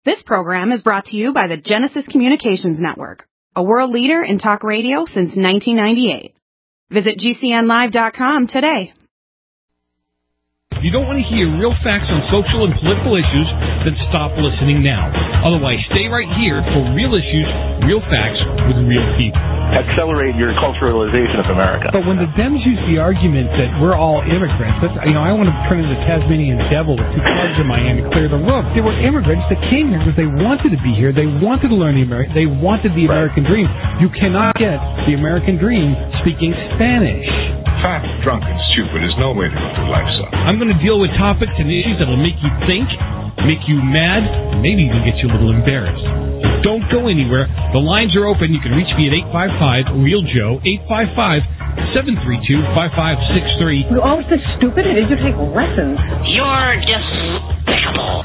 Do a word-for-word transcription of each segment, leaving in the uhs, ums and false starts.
This program is brought to you by the Genesis Communications Network, a world leader in talk radio since nineteen ninety-eight. Visit G C N live dot com today. If you don't want to hear real facts on social and political issues, then stop listening now. Otherwise, stay right here for real issues, real facts with real people. Accelerate your culturalization of America. But when the Dems use the argument that we're all immigrants, that's, you know, I want to turn into the Tasmanian devil with two clubs in my hand to clear the roof. They were immigrants that came here because they wanted to be here. They wanted to learn the American. They wanted the American dream. You cannot get the American dream speaking Spanish. Fat, drunk, and stupid is no way to go through life, son. I'm going to deal with topics and issues that will make you think, make you mad, and maybe even get you a little embarrassed. Don't go anywhere. The lines are open. You can reach me at eight five five, real joe, eight five five, seven three two, five five six three. You're always so stupid. Did you take lessons? You're despicable.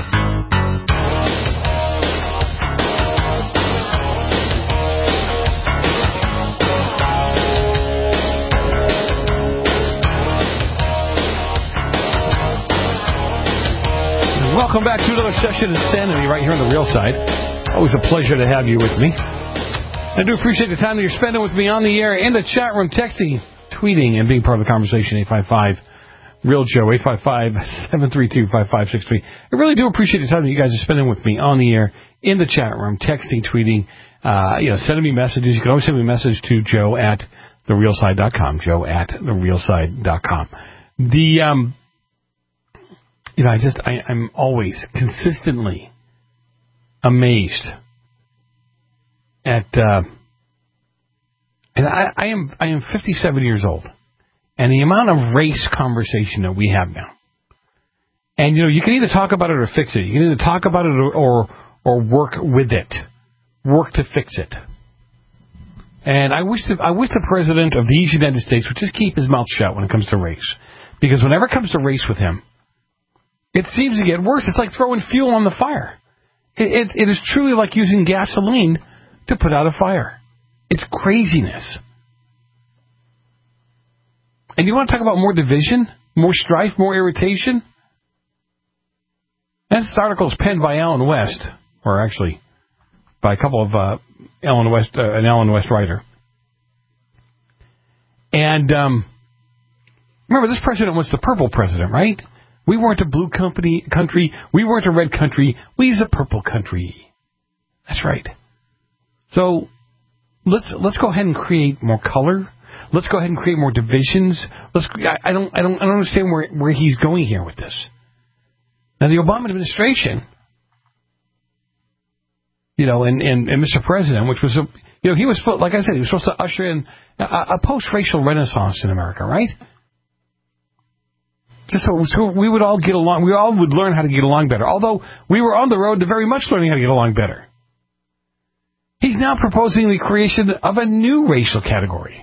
Welcome back to another session of Insanity right here on The Real Side. Always a pleasure to have you with me. I do appreciate the time that you're spending with me on the air, in the chat room, texting, tweeting, and being part of the conversation. eight five five, real joe, eight five five, seven three two, five five six three. I really do appreciate the time that you guys are spending with me on the air, in the chat room, texting, tweeting, uh, you know, sending me messages. You can always send me a message to joe at the real side dot com, joe at the real side dot com. The, um... You know, I just, I, I'm always consistently amazed at, uh, and I, I am, I am fifty-seven years old, and the amount of race conversation that we have now. And, you know, you can either talk about it or fix it. You can either talk about it or, or, or work with it. Work to fix it. And I wish the, I wish the president of these United States would just keep his mouth shut when it comes to race. Because whenever it comes to race with him, it seems to get worse. It's like throwing fuel on the fire. It, it, it is truly like using gasoline to put out a fire. It's craziness. And you want to talk about more division, more strife, more irritation? This article is penned by Alan West, or actually by a couple of uh, Alan West, uh, an Alan West writer. And um, remember, this president was the purple president, right? We weren't a blue company country. We weren't a red country. We's a purple country. That's right. So let's let's go ahead and create more color. Let's go ahead and create more divisions. Let's. I, I don't. I don't. I don't understand where where he's going here with this. Now, the Obama administration, you know, and, and, and Mister President, which was a, you know, he was, like I said, he was supposed to usher in a, a post-racial renaissance in America, right? Just so, so we would all get along. We all would learn how to get along better. Although we were on the road to very much learning how to get along better. He's now proposing the creation of a new racial category.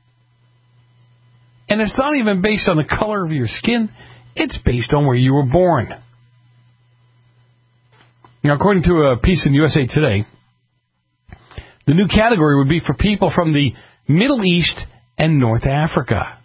And it's not even based on the color of your skin. It's based on where you were born. Now, according to a piece in U S A Today, the new category would be for people from the Middle East and North Africa.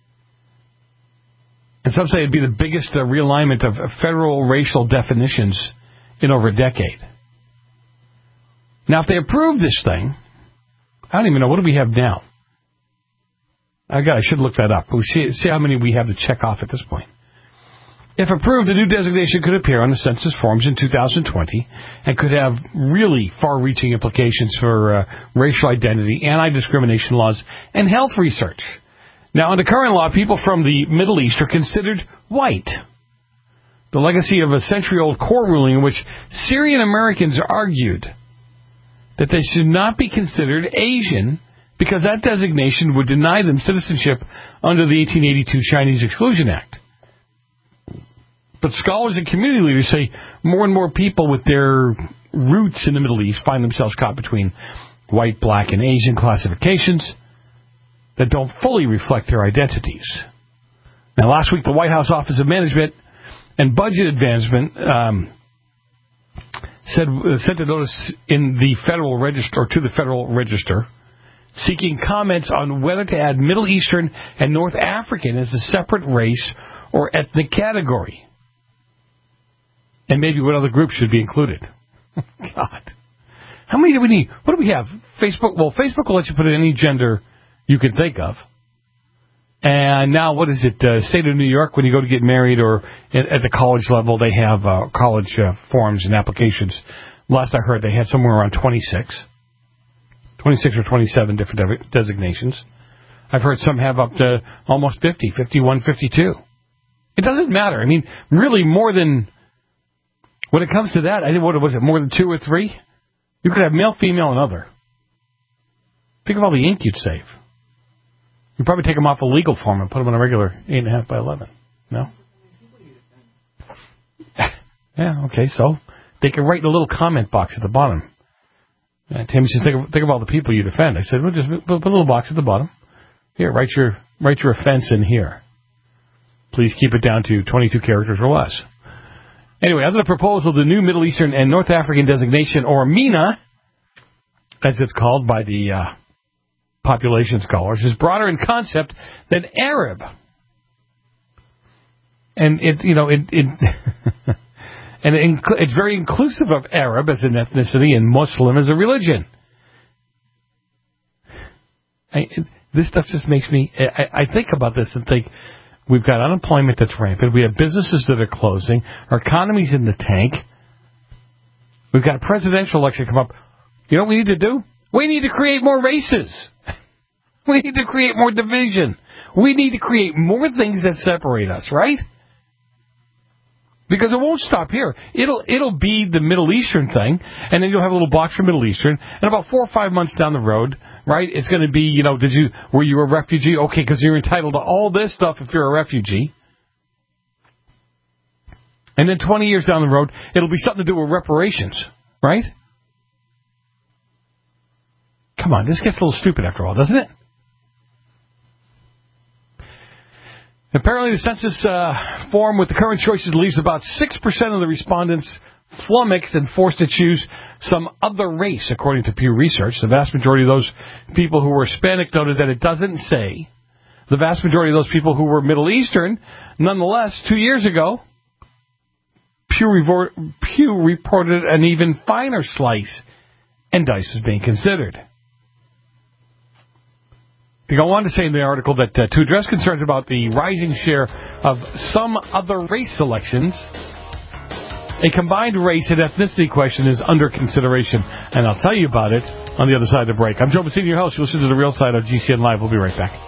And some say it'd be the biggest uh, realignment of uh, federal racial definitions in over a decade. Now, if they approve this thing, I don't even know, what do we have now? I got, I should look that up. We'll see, see how many we have to check off at this point. If approved, the new designation could appear on the census forms in two thousand twenty and could have really far-reaching implications for uh, racial identity, anti-discrimination laws, and health research. Now, under current law, people from the Middle East are considered white. The legacy of a century-old court ruling in which Syrian Americans argued that they should not be considered Asian because that designation would deny them citizenship under the eighteen eighty-two Chinese Exclusion Act. But scholars and community leaders say more and more people with their roots in the Middle East find themselves caught between white, black, and Asian classifications that don't fully reflect their identities. Now, last week, the White House Office of Management and Budget Advancement um, said uh, sent a notice in the Federal Register, or to the Federal Register, seeking comments on whether to add Middle Eastern and North African as a separate race or ethnic category. And maybe what other groups should be included. God. How many do we need? What do we have? Facebook? Well, Facebook will let you put in any gender you can think of. And now, what is it? Uh, state of New York, when you go to get married or at, at the college level, they have uh, college uh, forms and applications. Last I heard, they had somewhere around twenty-six. twenty-six or twenty-seven different de- designations. I've heard some have up to almost fifty, fifty-one, fifty-two. It doesn't matter. I mean, really, more than... When it comes to that, I think, what was it, more than two or three? You could have male, female, and other. Think of all the ink you'd save. You'd probably take them off a legal form and put them on a regular eight and a half by eleven. No? Yeah, okay, so they can write in a little comment box at the bottom. Uh, Tammy says, think of, think of all the people you defend. I said, well, just put, put a little box at the bottom. Here, write your write your offense in here. Please keep it down to twenty-two characters or less. Anyway, under the proposal, the new Middle Eastern and North African designation, or MENA, as it's called by the uh, population scholars, is broader in concept than Arab. And it, you know, it, it and it inc- it's very inclusive of Arab as an ethnicity and Muslim as a religion. I, it, this stuff just makes me. I, I think about this and think. We've got unemployment that's rampant. We have businesses that are closing. Our economy's in the tank. We've got a presidential election come up. You know what we need to do? We need to create more races. We need to create more division. We need to create more things that separate us, right? Because it won't stop here. It'll it'll be the Middle Eastern thing, and then you'll have a little box for Middle Eastern, and about four or five months down the road, right, it's going to be, you know, did you were you a refugee? Okay, because you're entitled to all this stuff if you're a refugee. And then twenty years down the road, it'll be something to do with reparations, right? Come on, this gets a little stupid after all, doesn't it? Apparently, the census uh, form with the current choices leaves about six percent of the respondents flummoxed and forced to choose some other race, according to Pew Research. The vast majority of those people who were Hispanic noted that it doesn't say. The vast majority of those people who were Middle Eastern, nonetheless, two years ago, Pew, revor- Pew reported an even finer slice, and dice was being considered. They go on to say in the article that uh, to address concerns about the rising share of some other race selections, a combined race and ethnicity question is under consideration. And I'll tell you about it on the other side of the break. I'm Joe Messina, your host. You'll listen to The Real Side of G C N Live. We'll be right back.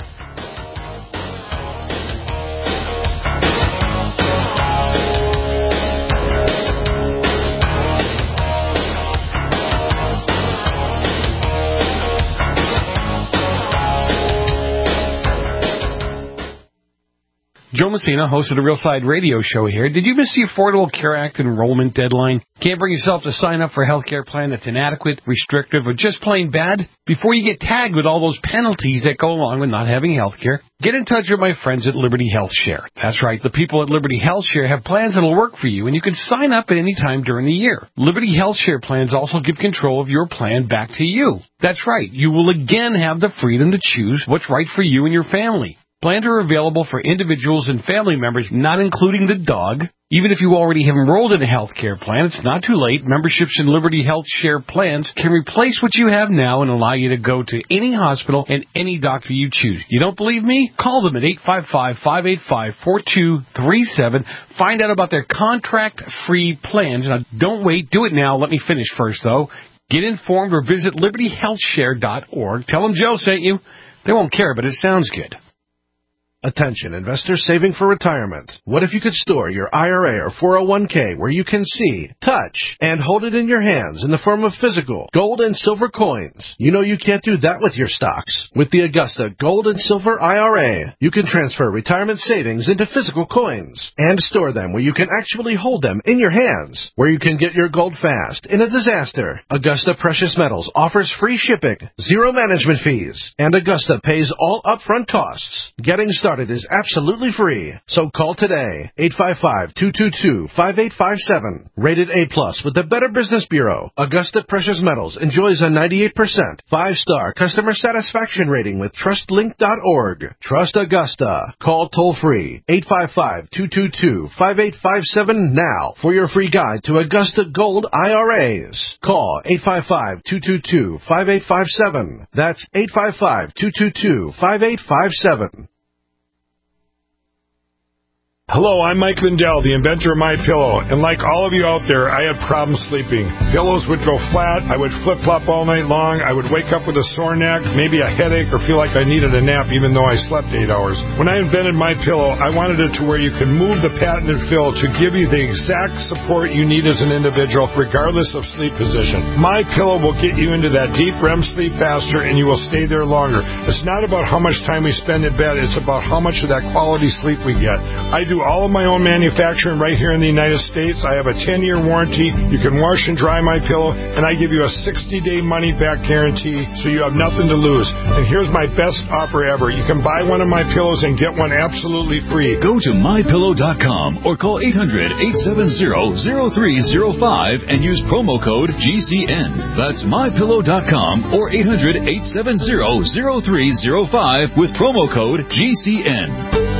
Joe Messina, host of the Real Side Radio Show here. Did you miss the Affordable Care Act enrollment deadline? Can't bring yourself to sign up for a health care plan that's inadequate, restrictive, or just plain bad? Before you get tagged with all those penalties that go along with not having health care, get in touch with my friends at Liberty Health Share. That's right, the people at Liberty Health Share have plans that'll work for you, and you can sign up at any time during the year. Liberty Health Share plans also give control of your plan back to you. That's right, you will again have the freedom to choose what's right for you and your family. Plans are available for individuals and family members, not including the dog. Even if you already have enrolled in a health care plan, it's not too late. Memberships in Liberty Health Share plans can replace what you have now and allow you to go to any hospital and any doctor you choose. You don't believe me? Call them at eight five five, five eight five, four two three seven. Find out about their contract-free plans. Now, don't wait. Do it now. Let me finish first, though. Get informed or visit liberty health share dot org. Tell them Joe sent you. They won't care, but it sounds good. Attention, investors saving for retirement. What if you could store your I R A or four oh one k where you can see, touch, and hold it in your hands in the form of physical gold and silver coins? You know you can't do that with your stocks. With the Augusta Gold and Silver I R A, you can transfer retirement savings into physical coins and store them where you can actually hold them in your hands, where you can get your gold fast in a disaster. Augusta Precious Metals offers free shipping, zero management fees, and Augusta pays all upfront costs. Getting started started is absolutely free. So call today, eight five five, two two two, five eight five seven. Rated A plus with the Better Business Bureau, Augusta Precious Metals enjoys a ninety-eight percent five-star customer satisfaction rating with trust link dot org. Trust Augusta. Call toll-free, eight five five, two two two, five eight five seven now for your free guide to Augusta Gold I R As. Call eight five five, two two two, five eight five seven. That's eight five five, two two two, five eight five seven. Hello, I'm Mike Lindell, the inventor of MyPillow, and like all of you out there, I had problems sleeping. Pillows would go flat, I would flip-flop all night long, I would wake up with a sore neck, maybe a headache, or feel like I needed a nap even though I slept eight hours. When I invented MyPillow, I wanted it to where you could move the patented fill to give you the exact support you need as an individual, regardless of sleep position. MyPillow will get you into that deep R E M sleep faster, and you will stay there longer. It's not about how much time we spend in bed, it's about how much of that quality sleep we get. I do all of my own manufacturing right here in the United States. I have a ten-year warranty. You can wash and dry my pillow, and I give you a sixty-day money-back guarantee, so you have nothing to lose. And here's my best offer ever. You can buy one of my pillows and get one absolutely free. Go to my pillow dot com or call eight hundred, eight seven zero, zero three zero five and use promo code G C N. That's my pillow dot com or eight hundred, eight seven zero, zero three zero five with promo code G C N.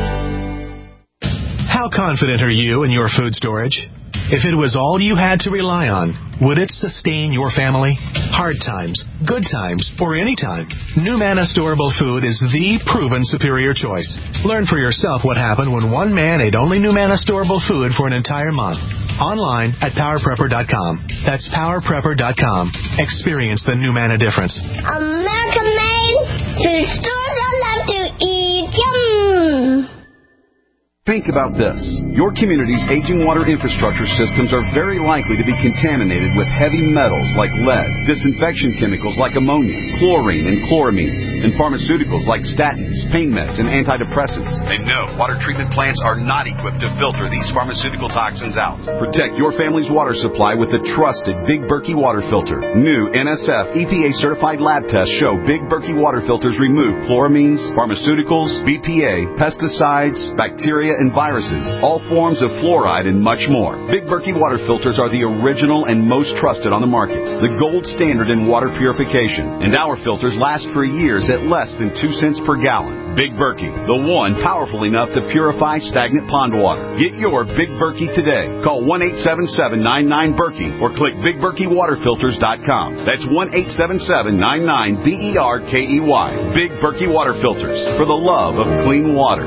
How confident are you in your food storage? If it was all you had to rely on, would it sustain your family? Hard times, good times, or any time, NuManna Storable Food is the proven superior choice. Learn for yourself what happened when one man ate only NuManna Storable Food for an entire month. Online at power prepper dot com. That's power prepper dot com. Experience the NuManna difference. American made food stores I love to eat. Yum! Think about this. Your community's aging water infrastructure systems are very likely to be contaminated with heavy metals like lead, disinfection chemicals like ammonia, chlorine and chloramines, and pharmaceuticals like statins, pain meds, and antidepressants. And no, water treatment plants are not equipped to filter these pharmaceutical toxins out. Protect your family's water supply with the trusted Big Berkey water filter. New N S F E P A-certified lab tests show Big Berkey water filters remove chloramines, pharmaceuticals, B P A, pesticides, bacteria, and viruses, all forms of fluoride, and much more. Big Berkey water filters are the original and most trusted on the market, the gold standard in water purification, and our filters last for years at less than two cents per gallon. Big Berkey, the one powerful enough to purify stagnant pond water. Get your Big Berkey today. Call one eight seven seven, nine nine, Berkey or click big berkey water filters dot com. That's one eight seven seven, nine nine, B E R K E Y. Big Berkey water filters, for the love of clean water.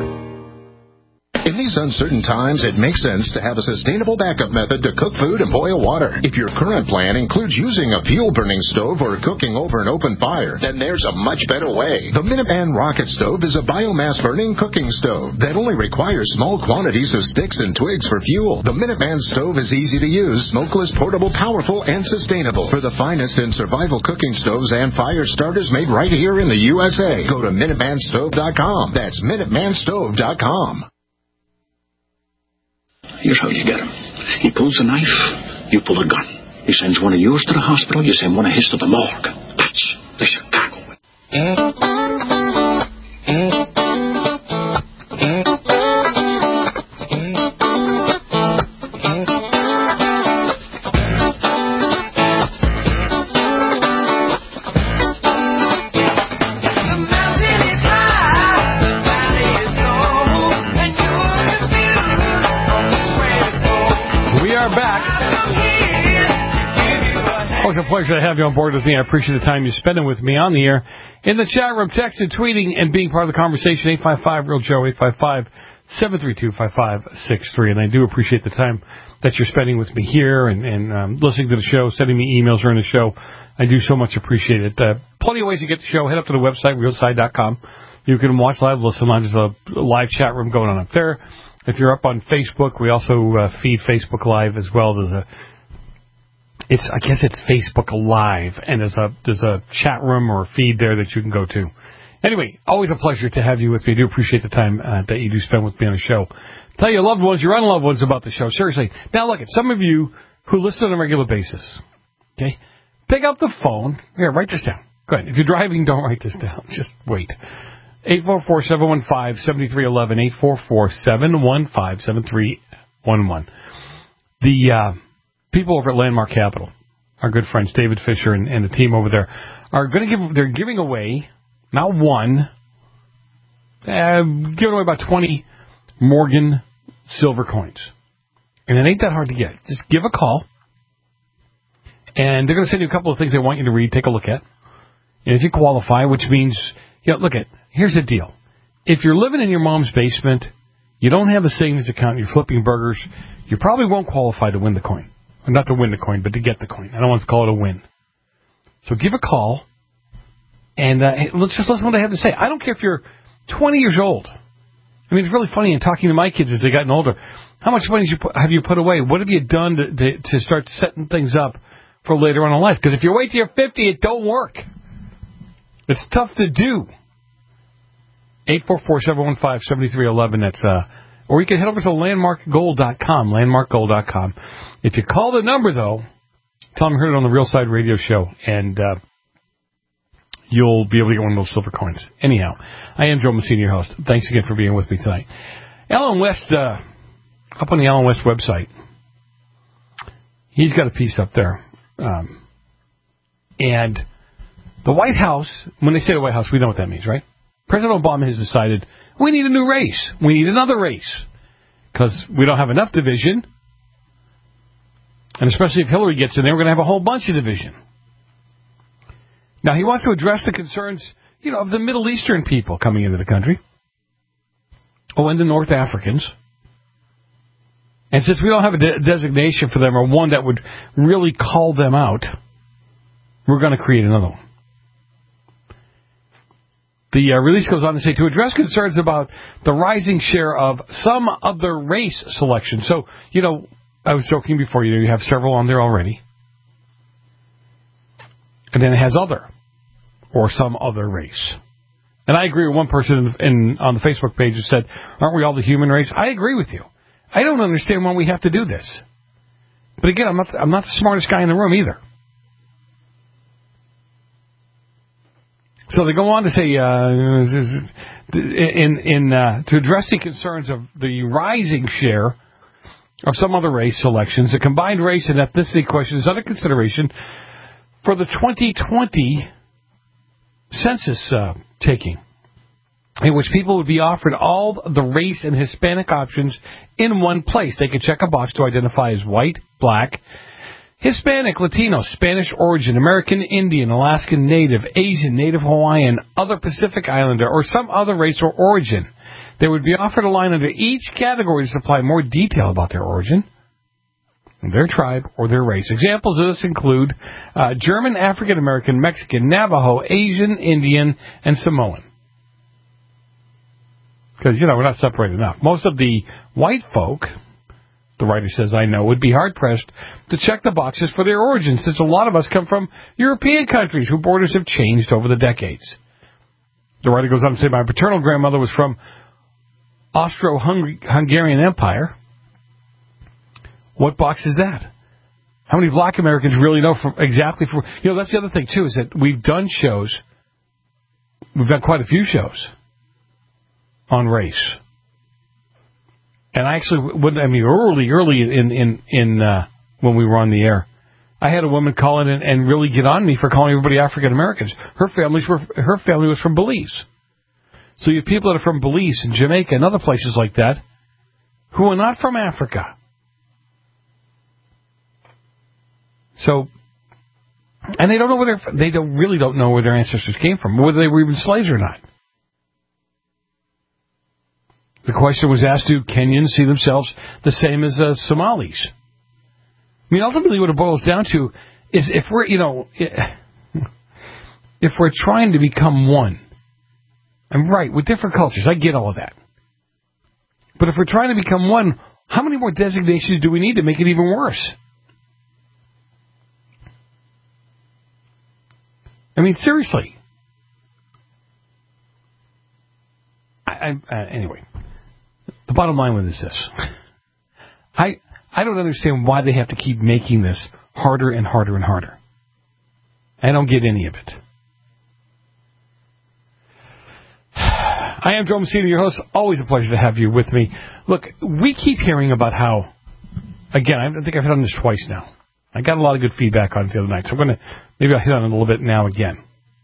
In these uncertain times, it makes sense to have a sustainable backup method to cook food and boil water. If your current plan includes using a fuel-burning stove or cooking over an open fire, then there's a much better way. The Minuteman Rocket Stove is a biomass-burning cooking stove that only requires small quantities of sticks and twigs for fuel. The Minuteman Stove is easy to use, smokeless, portable, powerful, and sustainable. For the finest in survival cooking stoves and fire starters made right here in the U S A, go to minuteman stove dot com. That's minuteman stove dot com. Here's how you get him. He pulls a knife, you pull a gun. He sends one of yours to the hospital, you send one of his to the morgue. That's the Chicago way. Always a pleasure to have you on board with me. I appreciate the time you're spending with me on the air. In the chat room, texting, tweeting, and being part of the conversation, eight five five, real Joe, eight five five, seven three two, five five six three. And I do appreciate the time that you're spending with me here and, and um, listening to the show, sending me emails during the show. I do so much appreciate it. Uh, plenty of ways to get the show. Head up to the website, real side dot com. You can watch live, listen live. There's a live chat room going on up there. If you're up on Facebook, we also uh, feed Facebook Live as well. There's a It's, I guess it's Facebook Live, and there's a there's a chat room or a feed there that you can go to. Anyway, always a pleasure to have you with me. I do appreciate the time uh, that you do spend with me on the show. Tell your loved ones, your unloved ones about the show. Seriously. Now, look, at some of you who listen on a regular basis, okay, pick up the phone. Here, write this down. Go ahead. If you're driving, don't write this down. Just wait. eight four four, seven one five, seven three one one, eight four four, seven one five, seven three one one. The uh, people over at Landmark Capital, our good friends David Fisher and, and the team over there, are going to give, they're giving away, not one, uh, giving away about twenty Morgan silver coins. And it ain't that hard to get. Just give a call, and they're going to send you a couple of things they want you to read, take a look at. And if you qualify, which means, you know, look at, here's the deal. If you're living in your mom's basement, you don't have a savings account, you're flipping burgers, you probably won't qualify to win the coin. Or not to win the coin, but to get the coin. I don't want to call it a win. So give a call, and uh, let's just listen to what they have to say. I don't care if you're twenty years old. I mean, it's really funny in talking to my kids as they've gotten older. How much money have you put, have you put away? What have you done to, to, to start setting things up for later on in life? Because if you wait till you're fifty, it don't work. It's tough to do. eight four four, seven one five, seven three one one. That's, uh, or you can head over to landmark gold dot com, landmark gold dot com. If you call the number, though, tell them you heard it on the Real Side Radio Show, and uh, you'll be able to get one of those silver coins. Anyhow, I am Joe Messina, your host. Thanks again for being with me tonight. Alan West, uh, up on the Alan West website, he's got a piece up there. Um, and the White House, when they say the White House, we know what that means, right? President Obama has decided we need a new race. We need another race because we don't have enough division. And especially if Hillary gets in there, we're going to have a whole bunch of division. Now, he wants to address the concerns, you know, of the Middle Eastern people coming into the country. Oh, and the North Africans. And since we don't have a de- designation for them or one that would really call them out, we're going to create another one. The uh, release goes on to say, to address concerns about the rising share of some other race selection. So, you know, I was joking before, you know, you have several on there already. And then it has other, or some other race. And I agree with one person in, in on the Facebook page who said, aren't we all the human race? I agree with you. I don't understand why we have to do this. But again, I'm not, I'm not the smartest guy in the room either. So they go on to say, uh, in, in, uh, to address the concerns of the rising share of some other race selections, the combined race and ethnicity question is under consideration for the twenty twenty census uh, taking, in which people would be offered all the race and Hispanic options in one place. They could check a box to identify as white, black, Hispanic, Latino, Spanish origin, American Indian, Alaskan Native, Asian, Native Hawaiian, other Pacific Islander, or some other race or origin. They would be offered a line under each category to supply more detail about their origin, their tribe, or their race. Examples of this include uh, German, African American, Mexican, Navajo, Asian, Indian, and Samoan. Because, you know, we're not separated enough. Most of the white folk, the writer says, I know, would be hard-pressed to check the boxes for their origin, since a lot of us come from European countries whose borders have changed over the decades. The writer goes on to say, my paternal grandmother was from Austro-Hungarian Empire. What box is that? How many black Americans really know from exactly from... You know, that's the other thing, too, is that we've done shows. We've done quite a few shows on race. And I actually, I mean, early, early in, in, in uh, when we were on the air, I had a woman call in and, and really get on me for calling everybody African Americans. Her families were, her family was from Belize. So you have people that are from Belize and Jamaica and other places like that who are not from Africa. So, and they don't know where their, they don't really don't know where their ancestors came from, whether they were even slaves or not. The question was asked, do Kenyans see themselves the same as uh, Somalis? I mean, ultimately what it boils down to is if we're, you know, if we're trying to become one, and right, with different cultures, I get all of that. But if we're trying to become one, how many more designations do we need to make it even worse? I mean, seriously. I, I, uh, anyway, the bottom line with this is this. I, I don't understand why they have to keep making this harder and harder and harder. I don't get any of it. I am Joe Messina, your host. Always a pleasure to have you with me. Look, we keep hearing about how, again, I think I've hit on this twice now. I got a lot of good feedback on it the other night, so I'm going to, maybe I'll hit on it a little bit now again.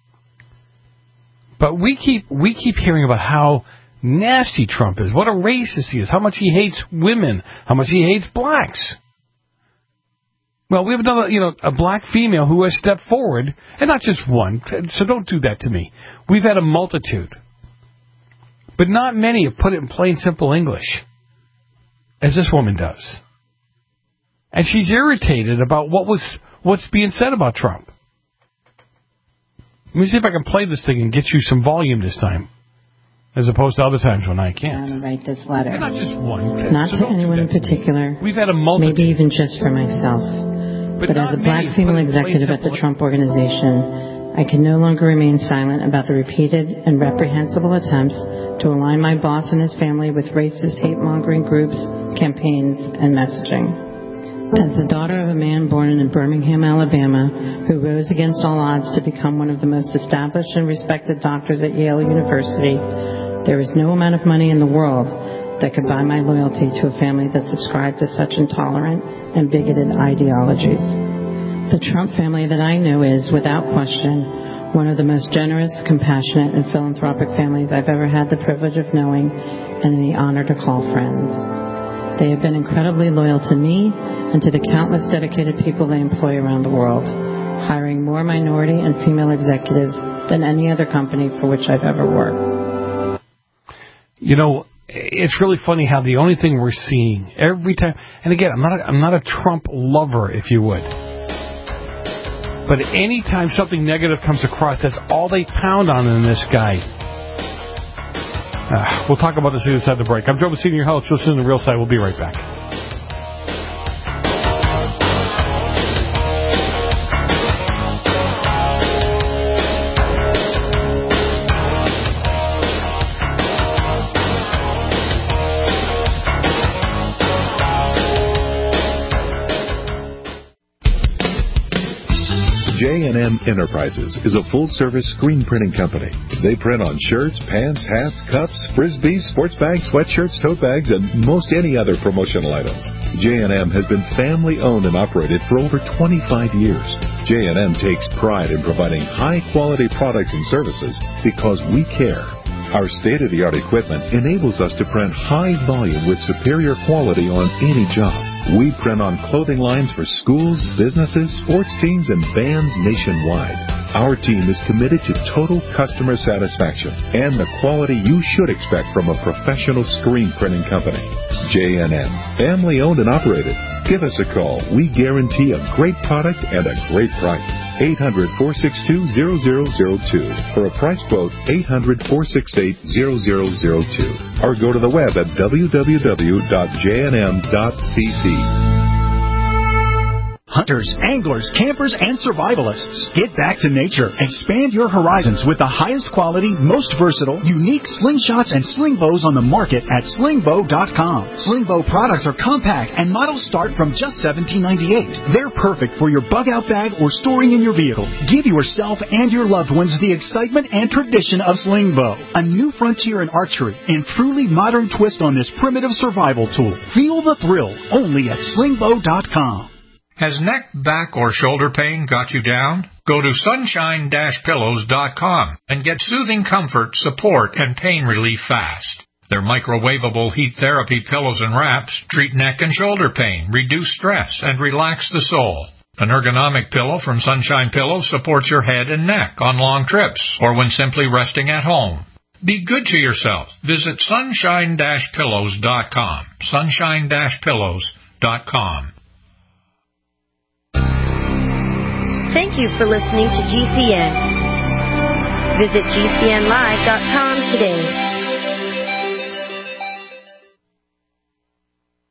But we keep we keep hearing about how nasty Trump is, what a racist he is, how much he hates women, how much he hates blacks. Well, we have another, you know, a black female who has stepped forward, and not just one, so don't do that to me. We've had a multitude. But not many have put it in plain, simple English, as this woman does. And she's irritated about what was what's being said about Trump. Let me see if I can play this thing and get you some volume this time, as opposed to other times when I can't. To write this letter. And not just one. Not so to anyone in particular. We've had a multitude. Maybe even just for myself. But, but as a black female executive at the Trump Organization, I can no longer remain silent about the repeated and reprehensible attempts to align my boss and his family with racist hate-mongering groups, campaigns, and messaging. As the daughter of a man born in Birmingham, Alabama, who rose against all odds to become one of the most established and respected doctors at Yale University, there is no amount of money in the world that could buy my loyalty to a family that subscribed to such intolerant and bigoted ideologies. The Trump family that I know is, without question, one of the most generous, compassionate, and philanthropic families I've ever had the privilege of knowing and the honor to call friends. They have been incredibly loyal to me and to the countless dedicated people they employ around the world, hiring more minority and female executives than any other company for which I've ever worked. You know, it's really funny how the only thing we're seeing every time, and again, I'm not a, I'm not a Trump lover, if you would, but any time something negative comes across, that's all they pound on in this guy. Uh, we'll talk about this inside the break. I'm Joe Messina, your host. Listen to The Real Side. We'll be right back. J and M Enterprises is a full-service screen printing company. They print on shirts, pants, hats, cups, frisbees, sports bags, sweatshirts, tote bags, and most any other promotional items. J and M has been family-owned and operated for over twenty-five years. J and M takes pride in providing high-quality products and services because we care. Our state-of-the-art equipment enables us to print high volume with superior quality on any job. We print on clothing lines for schools, businesses, sports teams, and bands nationwide. Our team is committed to total customer satisfaction and the quality you should expect from a professional screen printing company. J and M, family-owned and operated. Give us a call. We guarantee a great product and a great price. eight hundred, four six two, zero zero zero two. For a price quote, eight hundred, four six eight, zero zero zero two. Or go to the web at w w w dot j n m dot c c. Hunters, anglers, campers, and survivalists. Get back to nature. Expand your horizons with the highest quality, most versatile, unique slingshots and sling bows on the market at sling bow dot com. Sling bow products are compact and models start from just seventeen ninety-eight. They're perfect for your bug-out bag or storing in your vehicle. Give yourself and your loved ones the excitement and tradition of sling bow. A new frontier in archery and truly modern twist on this primitive survival tool. Feel the thrill only at sling bow dot com. Has neck, back, or shoulder pain got you down? Go to sunshine dash pillows dot com and get soothing comfort, support, and pain relief fast. Their microwavable heat therapy pillows and wraps treat neck and shoulder pain, reduce stress, and relax the soul. An ergonomic pillow from Sunshine Pillows supports your head and neck on long trips or when simply resting at home. Be good to yourself. Visit sunshine dash pillows dot com. sunshine dash pillows dot com. Thank you for listening to G C N. Visit G C N live dot com today.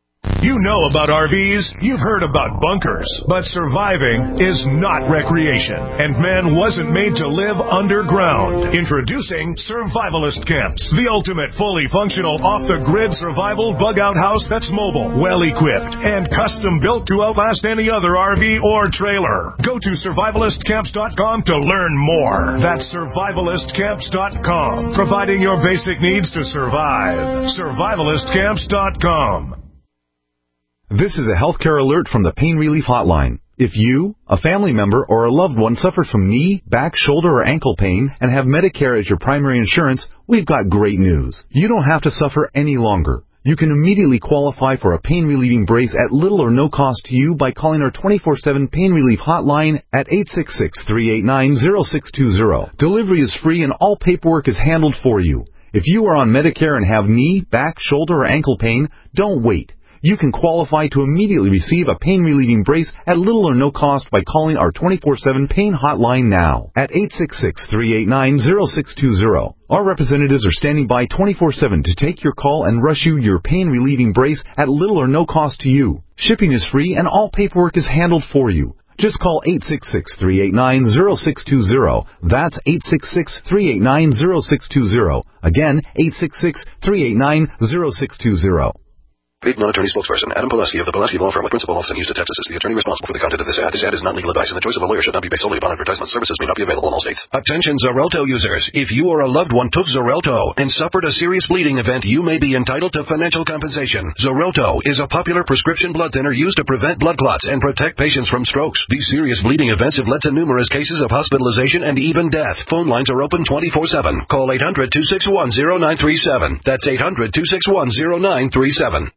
You know about R Vs, you've heard about bunkers, but surviving is not recreation, and man wasn't made to live underground. Introducing Survivalist Camps, the ultimate fully functional off-the-grid survival bug-out house that's mobile, well-equipped, and custom-built to outlast any other R V or trailer. Go to survivalist camps dot com to learn more. That's survivalist camps dot com, providing your basic needs to survive. survivalist camps dot com. This is a healthcare alert from the Pain Relief Hotline. If you, a family member, or a loved one suffers from knee, back, shoulder, or ankle pain and have Medicare as your primary insurance, we've got great news. You don't have to suffer any longer. You can immediately qualify for a pain-relieving brace at little or no cost to you by calling our twenty-four seven Pain Relief Hotline at eight six six, three eight nine, zero six two zero. Delivery is free and all paperwork is handled for you. If you are on Medicare and have knee, back, shoulder, or ankle pain, don't wait. You can qualify to immediately receive a pain-relieving brace at little or no cost by calling our twenty-four seven Pain Hotline now at eight six six, three eight nine, zero six two zero. Our representatives are standing by twenty-four seven to take your call and rush you your pain-relieving brace at little or no cost to you. Shipping is free and all paperwork is handled for you. Just call eight six six, three eight nine, zero six two zero. That's eight six six, three eight nine, zero six two zero. Again, eight six six, three eight nine, zero six two zero. Paid non-attorney spokesperson Adam Pulaski of the Pulaski Law Firm with principal office in Houston, Texas is the attorney responsible for the content of this ad. This ad is not legal advice, and the choice of a lawyer should not be based solely upon advertisement. Services may not be available in all states. Attention Xarelto users. If you or a loved one took Xarelto and suffered a serious bleeding event, you may be entitled to financial compensation. Xarelto is a popular prescription blood thinner used to prevent blood clots and protect patients from strokes. These serious bleeding events have led to numerous cases of hospitalization and even death. Phone lines are open twenty-four seven. Call eight hundred, two six one, zero nine three seven. That's eight hundred, two six one, zero nine three seven.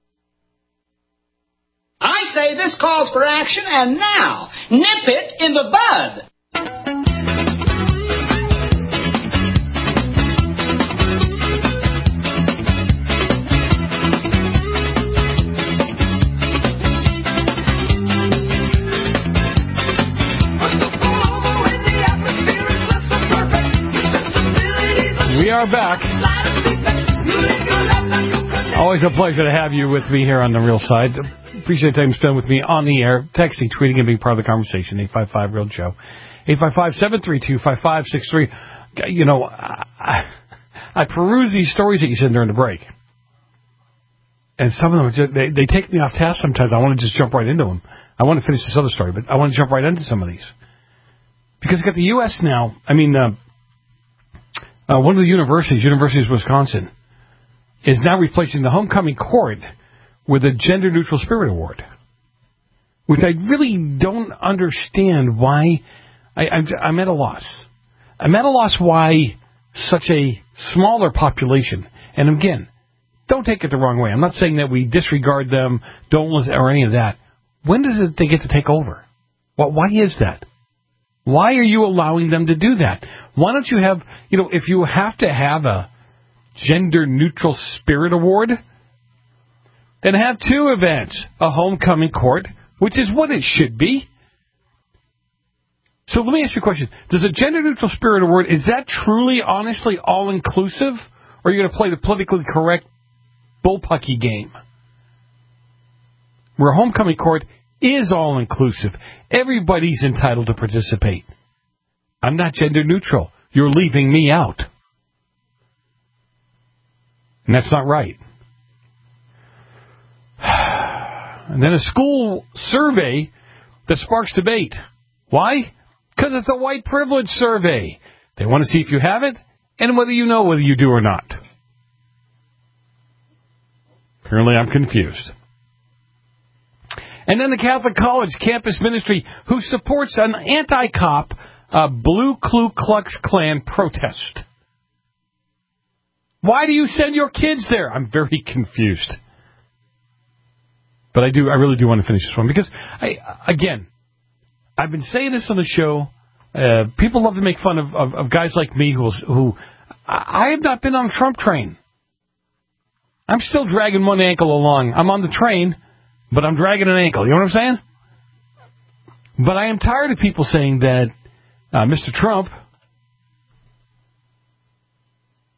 I say this calls for action, and now, nip it in the bud. We are back. Always a pleasure to have you with me here on The Real Side. Appreciate the time spent with me on the air, texting, tweeting, and being part of the conversation. eight five five, real Joe. eight five five, seven three two, five five six three. You know, I, I peruse these stories that you send during the break. And some of them, just, they, they take me off task sometimes. I want to just jump right into them. I want to finish this other story, but I want to jump right into some of these. Because you got the U S now, I mean, uh, uh, one of the universities, University of Wisconsin, is now replacing the homecoming court with a gender-neutral spirit award, which I really don't understand why. I, I'm, I'm at a loss. I'm at a loss why such a smaller population, and again, don't take it the wrong way. I'm not saying that we disregard them, don't listen, or any of that. When does it, they get to take over? Well, why is that? Why are you allowing them to do that? Why don't you have, you know, if you have to have a gender-neutral spirit award, then have two events, a homecoming court, which is what it should be. So let me ask you a question. Does a gender-neutral spirit award, is that truly, honestly, all-inclusive? Or are you going to play the politically correct bullpucky game? Where homecoming court is all-inclusive. Everybody's entitled to participate. I'm not gender-neutral. You're leaving me out. And that's not right. And then a school survey that sparks debate. Why? Because it's a white privilege survey. They want to see if you have it and whether you know whether you do or not. Apparently I'm confused. And then the Catholic College campus ministry who supports an anti-cop uh, Blue Ku Klux Klan protest. Why do you send your kids there? I'm very confused. But I do, I really do want to finish this one because, I, again, I've been saying this on the show. Uh, people love to make fun of, of, of guys like me who, who I, I have not been on the Trump train. I'm still dragging one ankle along. I'm on the train, but I'm dragging an ankle. You know what I'm saying? But I am tired of people saying that uh, Mister Trump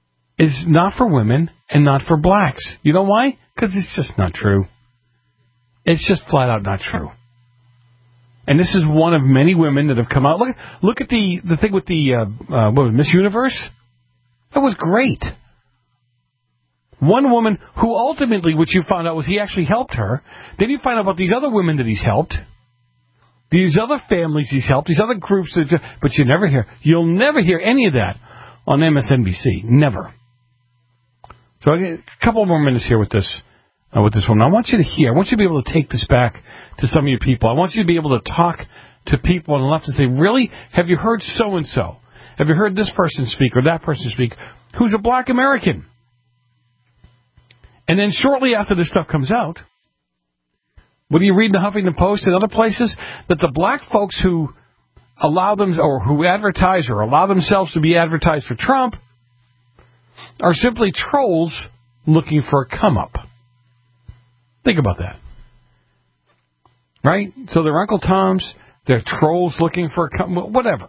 is not for women and not for blacks. You know why? Because it's just not true. It's just flat out not true. And this is one of many women that have come out. Look, look at the, the thing with the uh, uh, what was it, Miss Universe. That was great. One woman who ultimately, what you found out was he actually helped her. Then you find out about these other women that he's helped. These other families he's helped. These other groups. That, but you never hear. You'll never hear any of that on M S N B C. Never. So a couple more minutes here with this. Uh, with this woman. I want you to hear. I want you to be able to take this back to some of your people. I want you to be able to talk to people on the left and say, really? Have you heard so-and-so? Have you heard this person speak or that person speak who's a black American? And then shortly after this stuff comes out, what do you read in the Huffington Post and other places? That the black folks who allow them or who advertise or allow themselves to be advertised for Trump are simply trolls looking for a come-up. Think about that. Right? So they're Uncle Toms, they're trolls looking for a come whatever.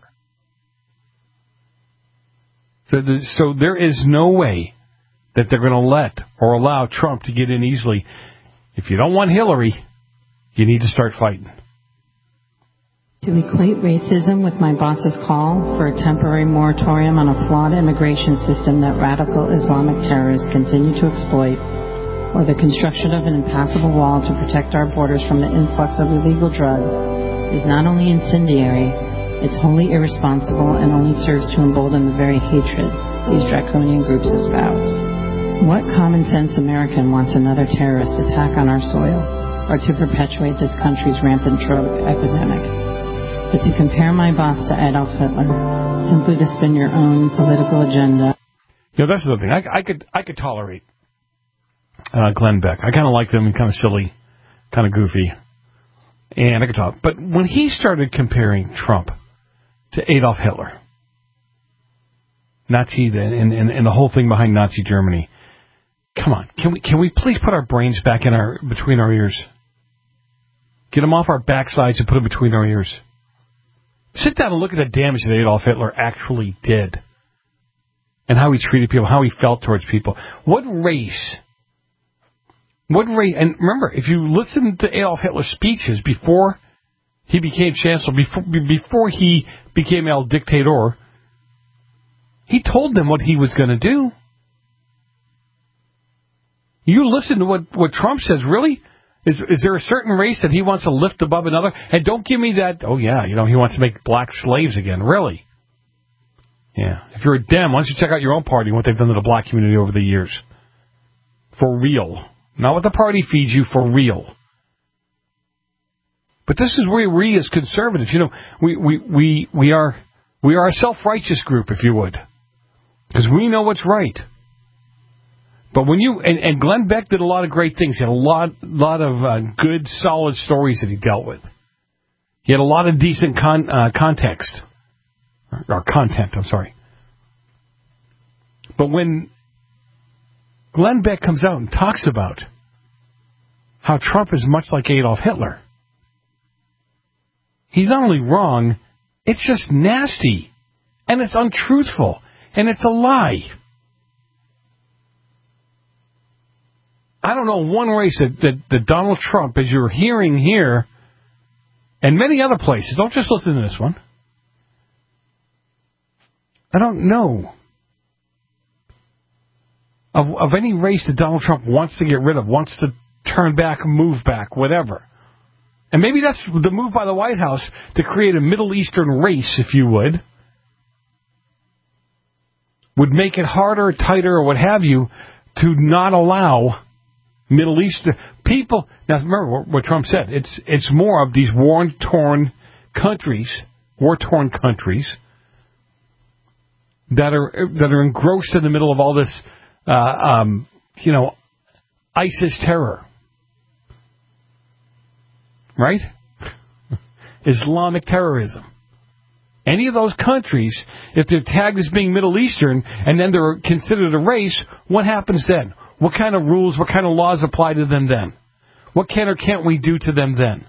So, the, so there is no way that they're going to let or allow Trump to get in easily. If you don't want Hillary, you need to start fighting. To equate racism with my boss's call for a temporary moratorium on a flawed immigration system that radical Islamic terrorists continue to exploit, or the construction of an impassable wall to protect our borders from the influx of illegal drugs, is not only incendiary, it's wholly irresponsible and only serves to embolden the very hatred these draconian groups espouse. What common-sense American wants another terrorist attack on our soil, or to perpetuate this country's rampant drug epidemic? But to compare my boss to Adolf Hitler, simply to spin your own political agenda. You know, that's the thing. I, I could, I could tolerate Uh, Glenn Beck. I kind of liked him, kind of silly, kind of goofy, and I could talk. But when he started comparing Trump to Adolf Hitler, Nazi, and, and, and the whole thing behind Nazi Germany, come on, can we can we please put our brains back in our between our ears? Get them off our backsides and put them between our ears. Sit down and look at the damage that Adolf Hitler actually did, and how he treated people, how he felt towards people. What race? What rate? And remember, if you listen to Adolf Hitler's speeches before he became chancellor, before before he became El Dictador, he told them what he was going to do. You listen to what, what Trump says, really? Is is there a certain race that he wants to lift above another? And don't give me that, oh yeah, you know, he wants to make black slaves again. Really? Yeah. If you're a Dem, why don't you check out your own party and what they've done to the black community over the years? For real. Not what the party feeds you, for real. But this is where we as conservatives, you know, we, we, we, we are we are a self-righteous group, if you would. Because we know what's right. But when you, and, and Glenn Beck did a lot of great things. He had a lot, lot of uh, good, solid stories that he dealt with. He had a lot of decent con, uh, context. Or content, I'm sorry. But when Glenn Beck comes out and talks about how Trump is much like Adolf Hitler, he's not only wrong, it's just nasty, and it's untruthful, and it's a lie. I don't know one race that, that, that Donald Trump, as you're hearing here, and many other places, don't just listen to this one, I don't know Of, of any race that Donald Trump wants to get rid of, wants to turn back, move back, whatever. And maybe that's the move by the White House to create a Middle Eastern race, if you would, would make it harder, tighter, or what have you, to not allow Middle Eastern people. Now, remember what Trump said. It's it's more of these war-torn countries, war-torn countries that are that are engrossed in the middle of all this. Uh, um, you know, ISIS terror, right? Islamic terrorism. Any of those countries, if they're tagged as being Middle Eastern and then they're considered a race, what happens then? What kind of rules, what kind of laws apply to them then? What can or can't we do to them then?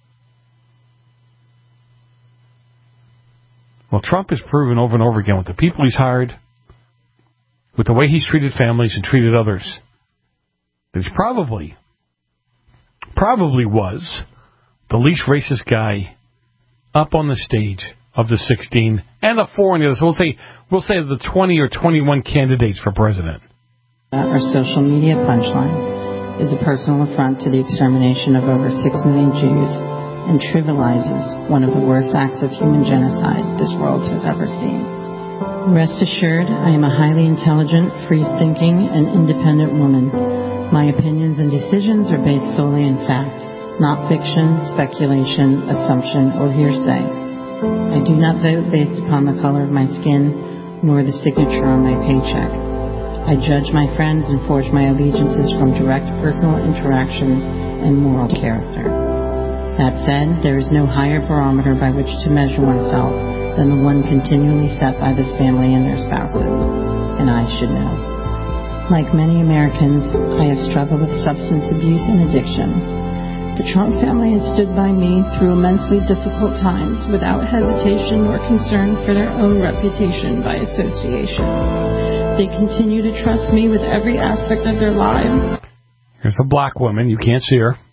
Well, Trump has proven over and over again with the people he's hired, with the way he's treated families and treated others, that he's probably, probably was the least racist guy up on the stage of the sixteen and the four on the other. So we'll say, we'll say the twenty or twenty-one candidates for president. Our social media punchline is a personal affront to the extermination of over six million Jews and trivializes one of the worst acts of human genocide this world has ever seen. Rest assured, I am a highly intelligent, free-thinking, and independent woman. My opinions and decisions are based solely in fact, not fiction, speculation, assumption, or hearsay. I do not vote based upon the color of my skin, nor the signature on my paycheck. I judge my friends and forge my allegiances from direct personal interaction and moral character. That said, there is no higher barometer by which to measure oneself than the one continually set by this family and their spouses, and I should know. Like many Americans, I have struggled with substance abuse and addiction. The Trump family has stood by me through immensely difficult times without hesitation or concern for their own reputation by association. They continue to trust me with every aspect of their lives. Here's a black woman, you can't see her,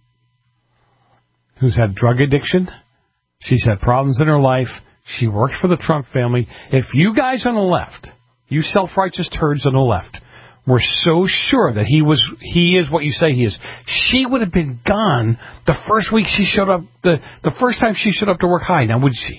who's had drug addiction. She's had problems in her life. She worked for the Trump family. If you guys on the left, you self-righteous turds on the left, were so sure that he was, he is what you say he is, she would have been gone the first week she showed up, the, the first time she showed up to work. Hi, now would she?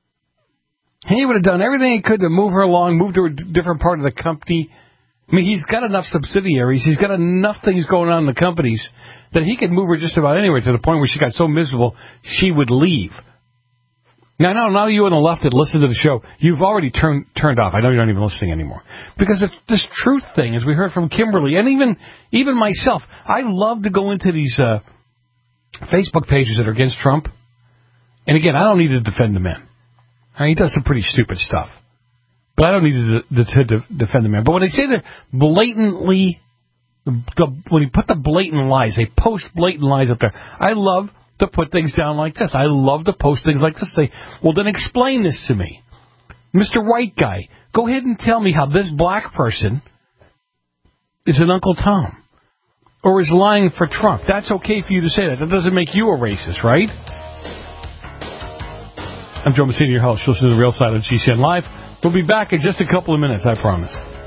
He would have done everything he could to move her along, move to a different part of the company. I mean, he's got enough subsidiaries, he's got enough things going on in the companies that he could move her just about anywhere to the point where she got so miserable she would leave. Now, now, now you on the left that listen to the show, you've already turned turned off. I know you're not even listening anymore. Because it's this truth thing, as we heard from Kimberly, and even even myself, I love to go into these uh, Facebook pages that are against Trump. And again, I don't need to defend the man. I mean, he does some pretty stupid stuff. But I don't need to, to, to, to defend the man. But when they say that blatantly, the, the, when you put the blatant lies, they post blatant lies up there, I love to put things down like this. I love to post things like this. Say, well, then explain this to me. Mister White Guy, go ahead and tell me how this black person is an Uncle Tom or is lying for Trump. That's okay for you to say that. That doesn't make you a racist, right? I'm Joe Messina, your host. You'll listen to The Real Side of G C N Live. We'll be back in just a couple of minutes, I promise.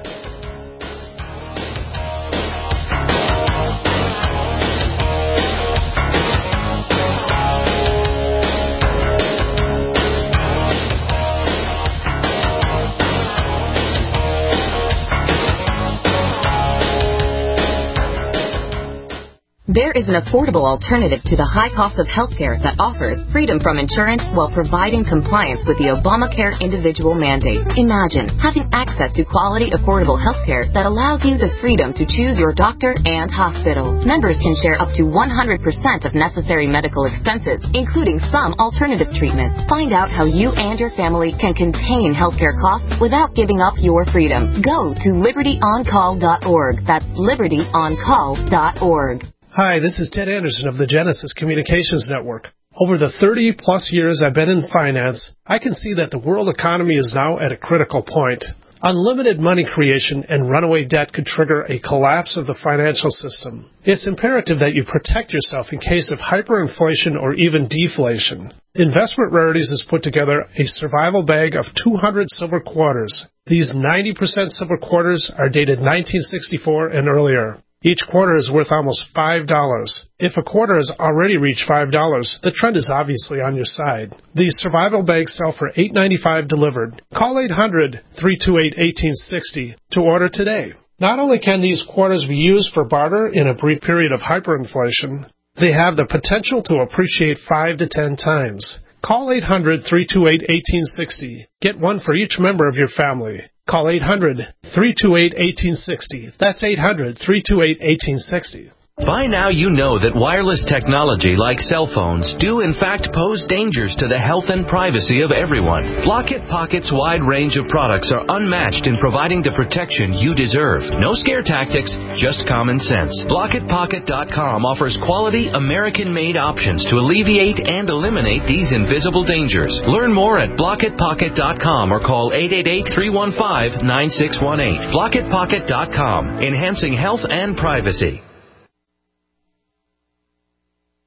There is an affordable alternative to the high cost of healthcare that offers freedom from insurance while providing compliance with the Obamacare individual mandate. Imagine having access to quality, affordable healthcare that allows you the freedom to choose your doctor and hospital. Members can share up to one hundred percent of necessary medical expenses, including some alternative treatments. Find out how you and your family can contain healthcare costs without giving up your freedom. Go to liberty on call dot org. That's liberty on call dot org. Hi, this is Ted Anderson of the Genesis Communications Network. Over the thirty-plus years I've been in finance, I can see that the world economy is now at a critical point. Unlimited money creation and runaway debt could trigger a collapse of the financial system. It's imperative that you protect yourself in case of hyperinflation or even deflation. Investment Rarities has put together a survival bag of two hundred silver quarters. These ninety percent silver quarters are dated nineteen sixty-four and earlier. Each quarter is worth almost five dollars. If a quarter has already reached five dollars, the trend is obviously on your side. These survival bags sell for eight ninety-five delivered. Call eight hundred, three two eight, one eight six zero to order today. Not only can these quarters be used for barter in a brief period of hyperinflation, they have the potential to appreciate five to ten times. Call eight hundred, three two eight, one eight six zero. Get one for each member of your family. Call eight hundred, three two eight, one eight six zero. That's eight hundred, three two eight, one eight six zero. By now you know that wireless technology like cell phones do in fact pose dangers to the health and privacy of everyone. Blockit Pocket's wide range of products are unmatched in providing the protection you deserve. No scare tactics, just common sense. Blockit Pocket dot com offers quality American-made options to alleviate and eliminate these invisible dangers. Learn more at Blockit Pocket dot com or call eight eight eight, three one five, nine six one eight. Blockit Pocket dot com, enhancing health and privacy.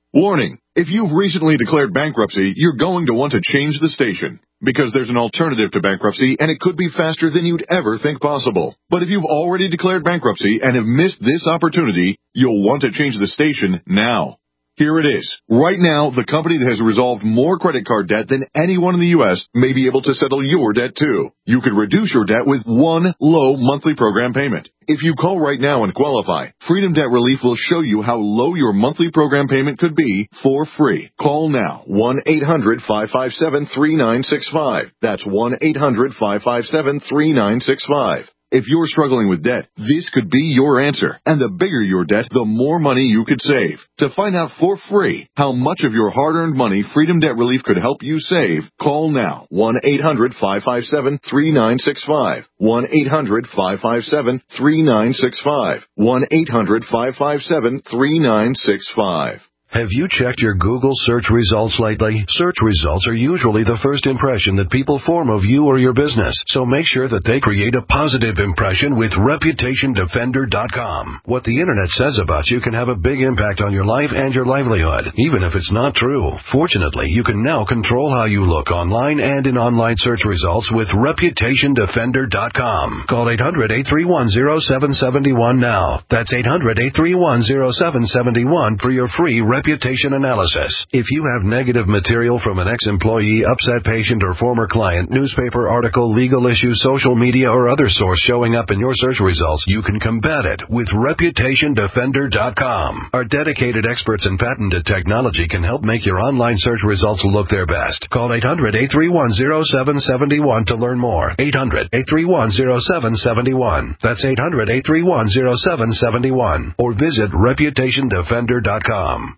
Warning, if you've recently declared bankruptcy, you're going to want to change the station, because there's an alternative to bankruptcy and it could be faster than you'd ever think possible. But if you've already declared bankruptcy and have missed this opportunity, you'll want to change the station now. Here it is. Right now, the company that has resolved more credit card debt than anyone in the U S may be able to settle your debt too. You could reduce your debt with one low monthly program payment. If you call right now and qualify, Freedom Debt Relief will show you how low your monthly program payment could be for free. Call now, one eight hundred, five five seven, three nine six five. That's one eight hundred, five five seven, three nine six five. If you're struggling with debt, this could be your answer. And the bigger your debt, the more money you could save. To find out for free how much of your hard-earned money Freedom Debt Relief could help you save, call now, one eight hundred, five five seven, three nine six five. one eight hundred, five five seven, three nine six five. one eight hundred, five five seven, three nine six five. Have you checked your Google search results lately? Search results are usually the first impression that people form of you or your business, so make sure that they create a positive impression with Reputation Defender dot com. What the Internet says about you can have a big impact on your life and your livelihood, even if it's not true. Fortunately, you can now control how you look online and in online search results with Reputation Defender dot com. Call eight hundred, eight three one, zero seven seven one now. That's eight hundred, eight three one, zero seven seven one for your free reputation analysis. If you have negative material from an ex-employee, upset patient, or former client, newspaper article, legal issue, social media, or other source showing up in your search results, you can combat it with Reputation Defender dot com. Our dedicated experts in patented technology can help make your online search results look their best. Call eight hundred, eight three one, zero seven seven one to learn more. eight hundred, eight three one, zero seven seven one. That's eight hundred, eight three one, zero seven seven one. Or visit Reputation Defender dot com.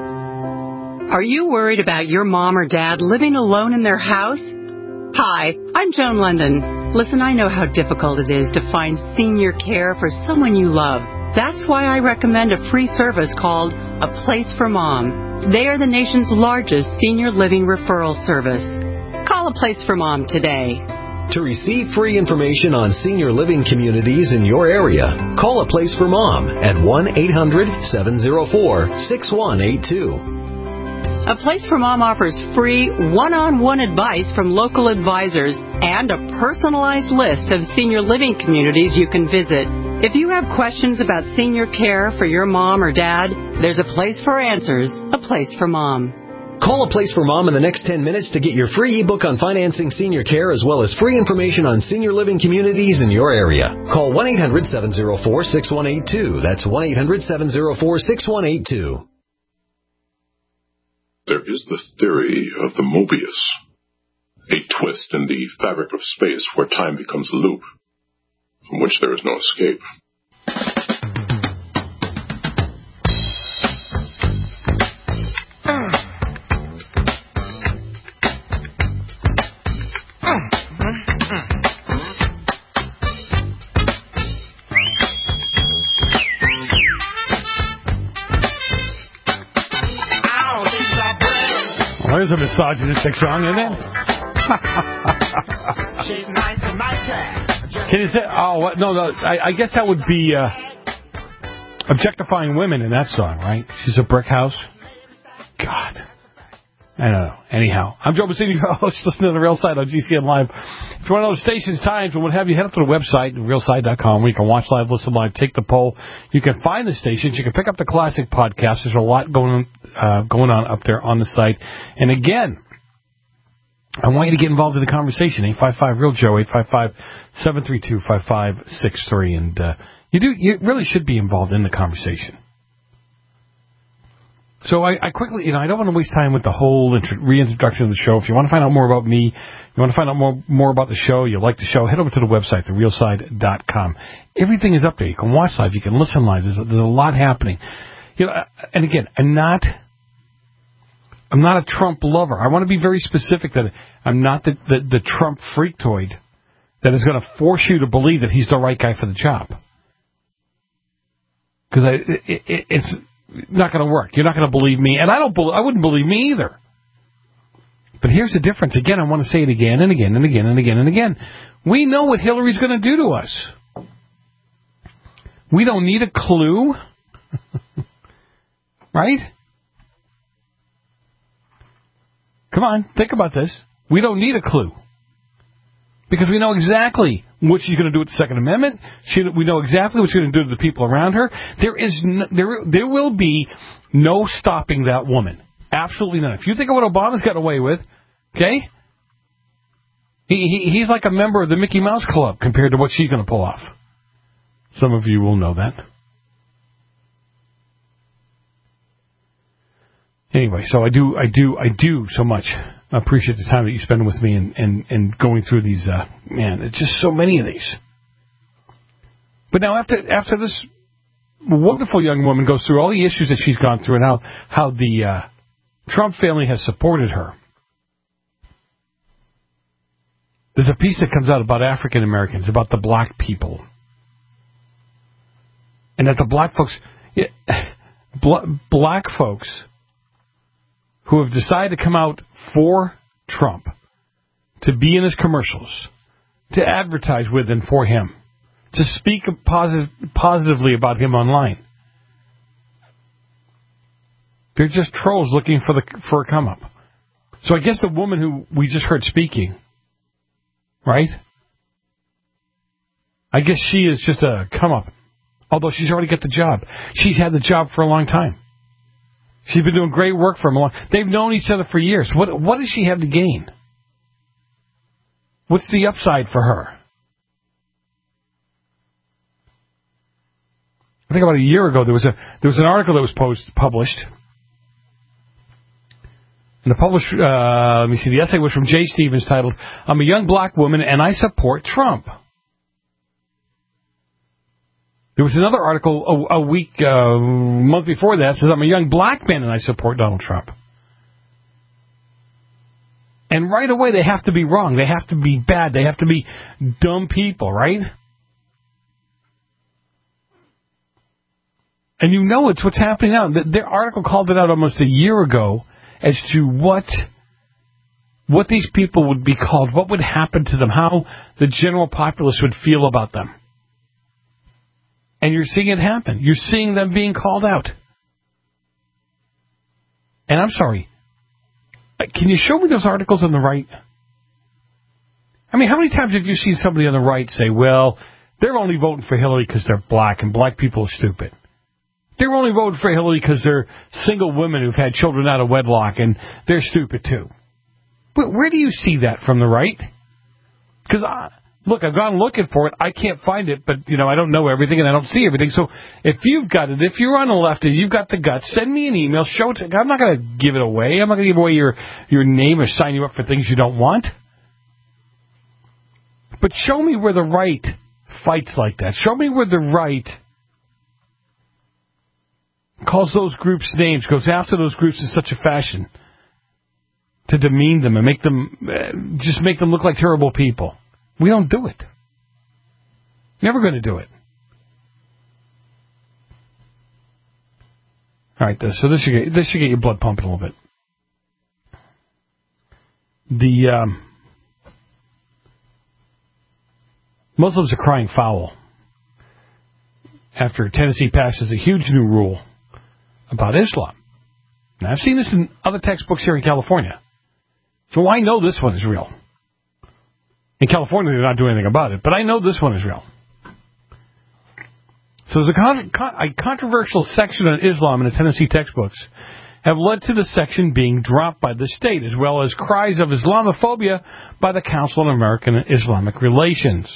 Are you worried about your mom or dad living alone in their house? Hi, I'm Joan London. Listen, I know how difficult it is to find senior care for someone you love. That's why I recommend a free service called A Place for Mom. They are the nation's largest senior living referral service. Call A Place for Mom today. To receive free information on senior living communities in your area, call A Place for Mom at one eight hundred, seven oh four, six one eight two. A Place for Mom offers free one-on-one advice from local advisors and a personalized list of senior living communities you can visit. If you have questions about senior care for your mom or dad, there's a place for answers, A Place for Mom. Call A Place for Mom in the next ten minutes to get your free ebook on financing senior care as well as free information on senior living communities in your area. Call one eight hundred, seven oh four, six one eight two. That's one eight hundred, seven oh four, six one eight two. There is the theory of the Mobius, a twist in the fabric of space where time becomes a loop, from which there is no escape. There's a misogynistic song, isn't it? Can you say, oh, what? No, no, I, I guess that would be uh, objectifying women in that song, right? She's a brick house. God. I don't know. Anyhow, I'm Joe Bassini, your host. Listen to The Real Side on G C N Live. If you want to know stations, times, and what have you, head up to the website, the real side dot com, where you can watch live, listen live, take the poll. You can find the stations. You can pick up the classic podcast. There's a lot going on, uh, going on up there on the site. And again, I want you to get involved in the conversation. eight five five, real Joe, eight five five, seven three two, five five six three. And uh, you do, you really should be involved in the conversation. So I, I quickly, you know, I don't want to waste time with the whole intro, reintroduction of the show. If you want to find out more about me, you want to find out more more about the show, you like the show, head over to the website, the real side dot com. Everything is up there. You can watch live. You can listen live. There's a, there's a lot happening. You know, and again, I'm not, I'm not a Trump lover. I want to be very specific that I'm not the, the, the Trump freaktoid that is going to force you to believe that he's the right guy for the job. Because it, it, it's not going to work. You're not going to believe me, and I don't. I wouldn't believe me either. But here's the difference. Again, I want to say it again and again and again and again and again. We know what Hillary's going to do to us. We don't need a clue, right? Come on, think about this. We don't need a clue. Because we know exactly what she's going to do with the Second Amendment. She, we know exactly what she's going to do to the people around her. There is no, there there will be no stopping that woman. Absolutely none. If you think of what Obama's gotten away with, okay, he, he he's like a member of the Mickey Mouse Club compared to what she's going to pull off. Some of you will know that. Anyway, so I do, I do, I do so much appreciate the time that you spend with me and, and, and going through these. Uh, man, it's just so many of these. But now after after this wonderful young woman goes through all the issues that she's gone through and how how the uh, Trump family has supported her, there's a piece that comes out about African Americans, about the black people, and that the black folks, yeah, black folks. who have decided to come out for Trump, to be in his commercials, to advertise with and for him, to speak posit- positively about him online. They're just trolls looking for the for a come-up. So I guess the woman who we just heard speaking, right? I guess she is just a come-up, although she's already got the job. She's had the job for a long time. She's been doing great work for him. Long. They've known each other for years. What what does she have to gain? What's the upside for her? I think about a year ago there was a there was an article that was post, published. And the published, uh, let me see, the essay was from Jay Stevens titled, "I'm a young black woman and I support Trump." There was another article a, a week, uh, a month before that, that says, "I'm a young black man and I support Donald Trump." And right away they have to be wrong. They have to be bad. They have to be dumb people, right? And you know it's what's happening now. Their article called it out almost a year ago as to what what these people would be called, what would happen to them, how the general populace would feel about them. And you're seeing it happen. You're seeing them being called out. And I'm sorry, can you show me those articles on the right? I mean, how many times have you seen somebody on the right say, well, they're only voting for Hillary because they're black and black people are stupid. They're only voting for Hillary because they're single women who've had children out of wedlock and they're stupid too. But where do you see that from the right? Because, look, I've gone looking for it. I can't find it, but, you know, I don't know everything and I don't see everything. So if you've got it, if you're on the left and you've got the guts, send me an email. Show it to, I'm not going to give it away. I'm not going to give away your, your name or sign you up for things you don't want. But show me where the right fights like that. Show me where the right calls those groups names, goes after those groups in such a fashion to demean them and make them, uh, just make them look like terrible people. We don't do it. Never going to do it. All right, so this should get, this should get your blood pumping a little bit. The um, Muslims are crying foul after Tennessee passes a huge new rule about Islam. Now, I've seen this in other textbooks here in California, so I know this one is real. In California, they're not doing anything about it, but I know this one is real. So there's a, con- con- a controversial section on Islam in the Tennessee textbooks have led to the section being dropped by the state, as well as cries of Islamophobia by the Council on American and Islamic Relations.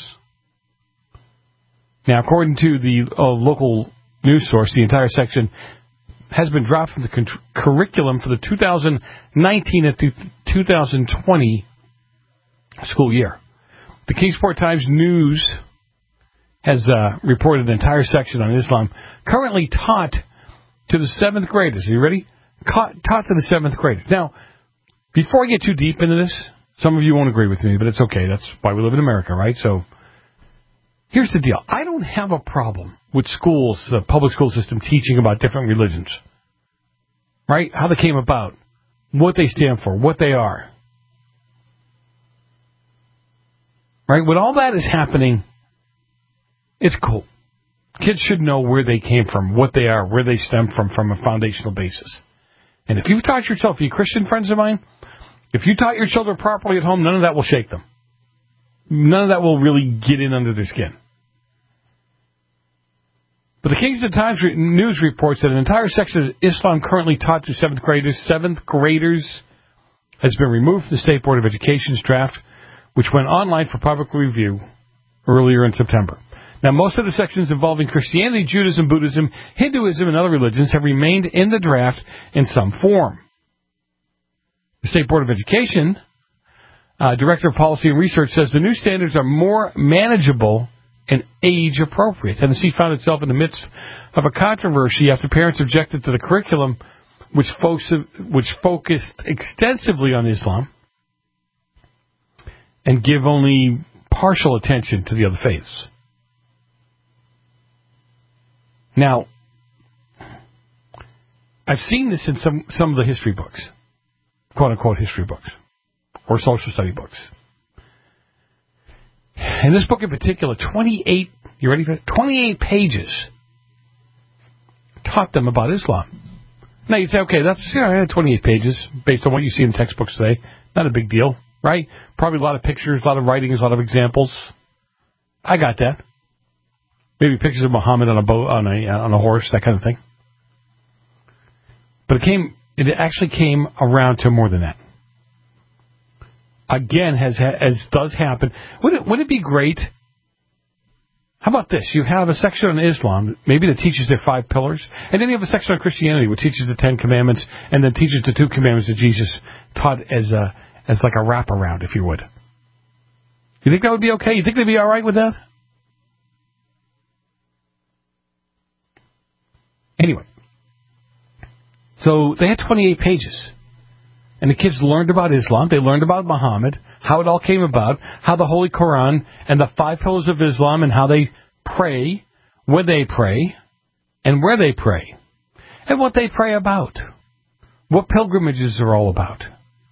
Now, according to the uh, local news source, the entire section has been dropped from the con- curriculum for the two thousand nineteen and two thousand twenty school year. The Kingsport Times News has uh, reported an entire section on Islam currently taught to the seventh graders. Are you ready? Ca- taught to the seventh graders. Now, before I get too deep into this, some of you won't agree with me, but it's okay. That's why we live in America, right? So here's the deal. I don't have a problem with schools, the public school system, teaching about different religions, right? How they came about, what they stand for, what they are. Right? When all that is happening, it's cool. Kids should know where they came from, what they are, where they stem from, from a foundational basis. And if you've taught yourself, you Christian friends of mine, If you taught your children properly at home, none of that will shake them. None of that will really get in under their skin. But the Kingston Times News reports that an entire section of Islam currently taught to seventh graders, seventh graders, has been removed from the State Board of Education's draft, which went online for public review earlier in September. Now, most of the sections involving Christianity, Judaism, Buddhism, Hinduism, and other religions have remained in the draft in some form. The State Board of Education, uh, Director of Policy and Research, says the new standards are more manageable and age-appropriate. Tennessee found itself in the midst of a controversy after parents objected to the curriculum, which, folks, which focused extensively on Islam and give only partial attention to the other faiths. Now, I've seen this in some, some of the history books, quote-unquote history books, or social study books. In this book in particular, twenty-eight, you ready for it? twenty-eight pages taught them about Islam. Now, you say, okay, that's, you know, twenty-eight pages based on what you see in textbooks today. Not a big deal, right? Probably a lot of pictures, a lot of writings, a lot of examples. I got that. Maybe pictures of Muhammad on a boat, on a uh, on a horse, that kind of thing. But it came, it actually came around to more than that. Again, as as does happen. Would it would it be great? How about this? You have a section on Islam, maybe that teaches their five pillars, and then you have a section on Christianity, which teaches the Ten Commandments, and then teaches the two commandments that Jesus taught as a as like a wraparound, if you would. You think that would be okay? You think they'd be all right with that? Anyway, so they had twenty-eight pages. And the kids learned about Islam. They learned about Muhammad, how it all came about, how the Holy Quran and the five pillars of Islam and how they pray, when they pray, and where they pray, and what they pray about, what pilgrimages are all about.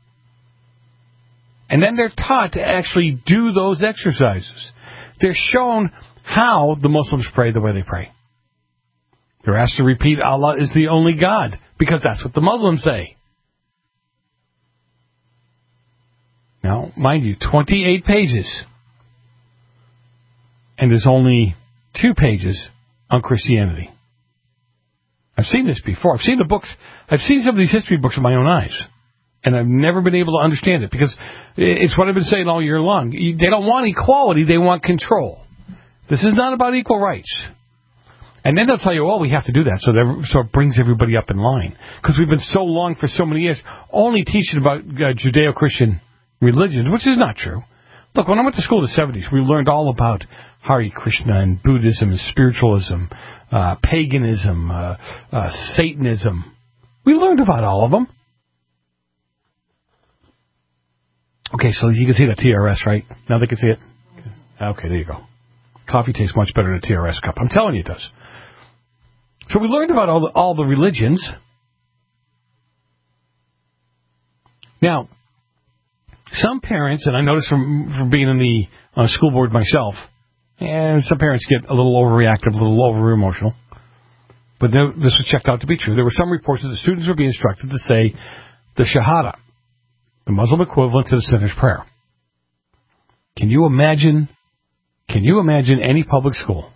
And then they're taught to actually do those exercises. They're shown how the Muslims pray the way they pray. They're asked to repeat Allah is the only God, because that's what the Muslims say. Now, mind you, twenty-eight pages. And there's only two pages on Christianity. I've seen this before. I've seen the books. I've seen some of these history books with my own eyes. And I've never been able to understand it, because it's what I've been saying all year long. They don't want equality, they want control. This is not about equal rights. And then they'll tell you, well, we have to do that, so, so it brings everybody up in line. Because we've been so long, for so many years, only teaching about uh, Judeo-Christian religions, which is not true. Look, when I went to school in the seventies, we learned all about Hare Krishna and Buddhism and spiritualism, uh, paganism, uh, uh, Satanism. We learned about all of them. Okay, so you can see that T R S, right? Now they can see it? Okay, there you go. Coffee tastes much better in a T R S cup. I'm telling you it does. So we learned about all the, all the religions. Now, some parents, and I noticed from, from being in the uh, school board myself, and some parents get a little overreactive, a little over-emotional. But no, this was checked out to be true. There were some reports that the students were being instructed to say the Shahada, the Muslim equivalent to the sinner's prayer. Can you imagine, can you imagine any public school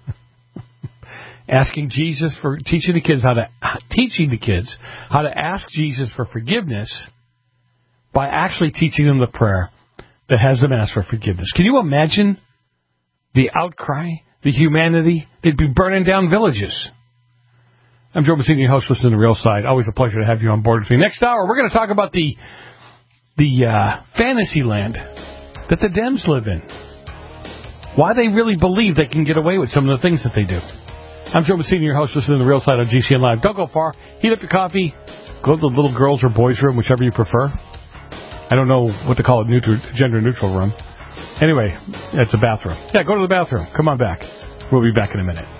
asking Jesus for, teaching the kids how to, teaching the kids how to ask Jesus for forgiveness by actually teaching them the prayer that has them ask for forgiveness? Can you imagine the outcry, the humanity? They'd be burning down villages. I'm Joe Massini, your host, listening to The Real Side. Always a pleasure to have you on board with me. Next hour, we're going to talk about the the uh, fantasy land that the Dems live in. Why they really believe they can get away with some of the things that they do. I'm Joe Massini, your host, listening to The Real Side on G C N Live. Don't go far. Heat up your coffee. Go to the little girls' or boys' room, whichever you prefer. I don't know what to call it, neutral, gender-neutral room. Anyway, it's a bathroom. Yeah, go to the bathroom. Come on back. We'll be back in a minute.